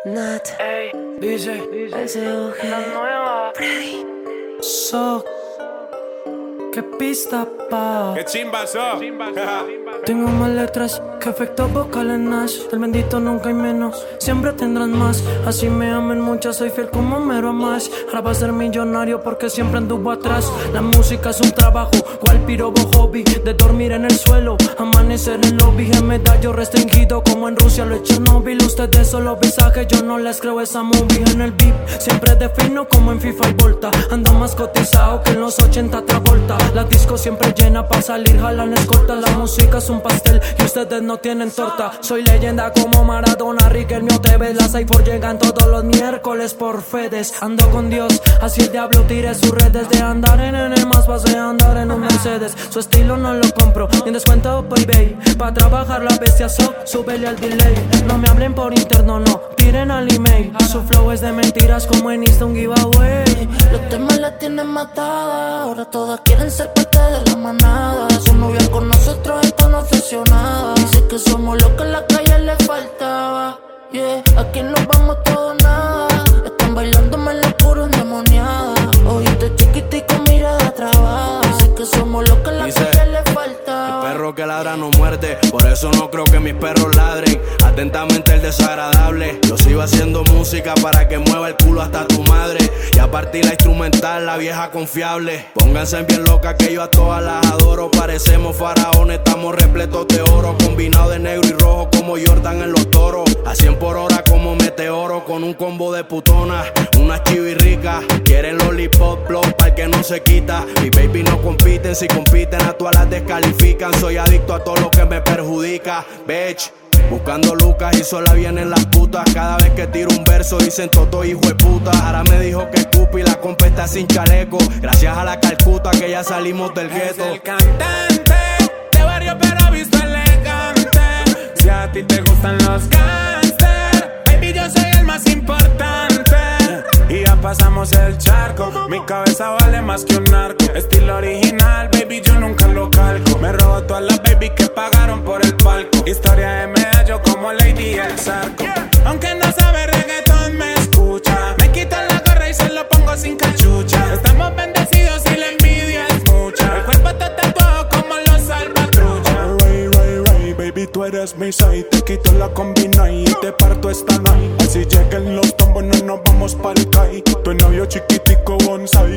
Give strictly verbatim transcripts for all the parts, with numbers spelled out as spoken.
Nat, Ey, dice, S O G, la nueva. Freddy. So, qué pista pa. ¡Qué chimba sos! Tengo más letras que efectos vocales Nash. Del bendito nunca hay menos, siempre tendrán más. Así me amen muchas, soy fiel como Mero a Mash. Ahora va a ser millonario porque siempre anduvo atrás. La música es un trabajo, cual pirobo hobby. De dormir en el suelo, amanecer en lobby. En medallo restringido como en Rusia lo he Chernobyl. Ustedes solo visajes, yo no les creo esa movie. En el beat siempre defino como en FIFA y Volta. Ando más cotizado que en los ochenta Travolta. La disco siempre llena pa' salir, jalan escolta. La música es un pastel y ustedes no tienen torta. Soy leyenda como Maradona, Riquelme o Tevez. Las iPhone llegan todos los miércoles por Fedes. Ando con Dios, así el diablo tire sus redes. De andar en N más pasé a andar en un Mercedes. Su estilo no lo compro, ni en descuento por eBay. Pa' trabajar la bestia so, súbele al delay. No me hablen por interno, no, tiren al email. Su flow es de mentiras como en Insta un giveaway. Los temas la tienen matada, ahora todas quieren ser parte de la manada. Su novia con nosotros está obsesionada. Dice que somos lo que en la calle le faltaba. Yeah, aquí nos vamos todos nada. Están bailándome en la pura endemoniada. Ojito chiquitico, mirada trabada. Dice que somos lo que en la Dice, calle le faltaba. el perro que ladra no muerde, por eso no creo que mis perros ladren. Atentamente el desagradable. Yo sigo haciendo música para que mueva el culo hasta tu madre. Y a partir la instrumental, la vieja confiable. Pónganse bien loca que yo a todas las adoro. Parecemos faraones, estamos repletos de oro. Combinado de negro y rojo como Jordan en los toros. A cien por hora como meteoro. Con un combo de putonas, una chivirrica. Quieren lollipop, blow, para que no se quita. Mi baby no compiten, si compiten a todas las descalifican. Soy adicto a todo lo que me perjudica, bitch. Buscando lucas y sola vienen las putas. Cada vez que tiro un verso dicen toto hijo de puta. Ahora me dijo que escupi la compa está sin chaleco. Gracias a la Calcuta que ya salimos del gueto. Es el cantante de barrio pero visto elegante. Si a ti te gustan los gangsters, baby yo soy el más importante. Y ya pasamos el charco, mi cabeza vale más que un narco. Estilo original, baby, yo nunca lo calco. Me robo todas las baby que pagaron por el palco. Historia de medallo como Lady el Zarco. Aunque no sabe reggaetón, me escucha. Me quito la gorra y se lo pongo sin cachucha. Estamos bendecidos y la envidia es mucha. El cuerpo está tatuado como los salvatrucha. Ray, ray, ray, baby, tú eres mi side. Te quito la combina y te parto esta night. Así lleguen los tombos, no nos vamos pa'l kai. Tu novio chiquitico bonsai.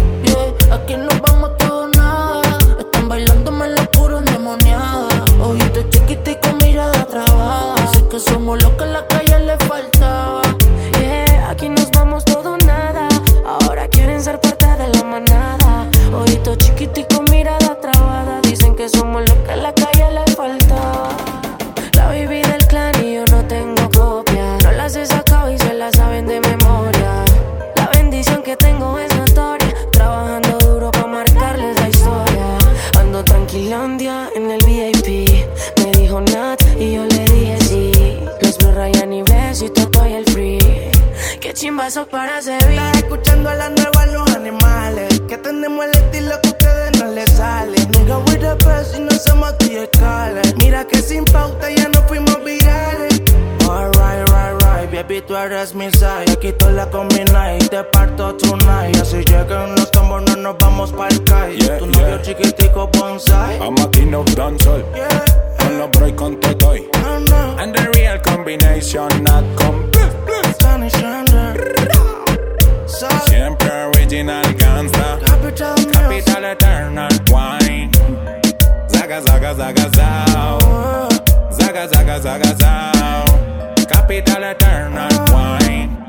Yeah, aquí nos vamos todos nada. Están bailándome en la pura endemoniada. Ojito chiquitico, mirada trabada. Dice que somos lo que en la calle le faltaba. Yeah, aquí nos vamos todo nada. Ahora quieren ser parte de la manada. Ojito chiquitico, mirada trabada. Dicen que somos lo que en la calle le faltaba. La baby del clan y yo no tengo copia. No las he sacado y se las saben de memoria. La bendición que tengo es notoria. Trabajando duro pa' marcarles la historia. Ando tranquilandia en el V I P. Me dijo Nat y yo le dije sí. Los Blue Ryan y Bless y Toto y el Free. Qué chimbazo para servir. Estás escuchando a la nueva Los Animales. Que tenemos el estilo que a ustedes no les sale. Nigga with the best y no somos tu escala. Mira que sin pauta ya no fuimos virales. Alright, right, right, baby, tú eres mi side. Aquí tú la combina y te parto tonight. Así llegan los tambos, no nos vamos pa'l kai. Yeah, Tu novio yeah. chiquitico bonsai. I'm a king of dancehall. Yeah, Con los break con te doy. no, no. And the real combination not complete. Sunny Shander. So, Siempre original gangsta. Capital Music. Capital Eternal Wine. Zaga, zaga, zaga, zao. Zaga, zaga, zaga, zao. Capital Eternal Wine.